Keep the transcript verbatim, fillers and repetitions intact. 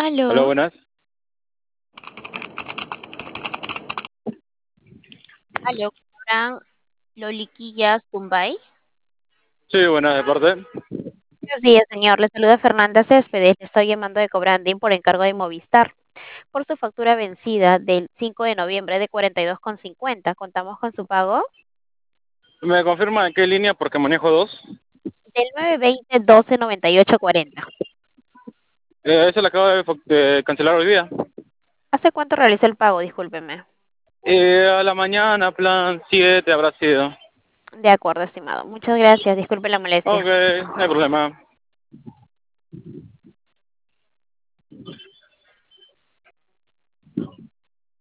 Hola, Aló, buenas. aló, Cobran Loliquillas Tumbay. Sí, buenas de parte. Buenos días, señor. Le saluda Fernanda Céspedes. Le estoy llamando de Cobrandín por encargo de Movistar. Por su factura vencida del cinco de noviembre de cuarenta y dos con cincuenta. ¿Contamos con su pago? ¿Me confirma en qué línea? Porque manejo dos. Del nueve veinte doce noventa y ocho cuarenta. Eh, esa la acabo de, fo- de cancelar hoy día. ¿Hace cuánto realizó el pago? Discúlpeme. Eh, a la mañana, plan siete habrá sido. De acuerdo, estimado. Muchas gracias. Disculpe la Ok, molestia. no hay problema.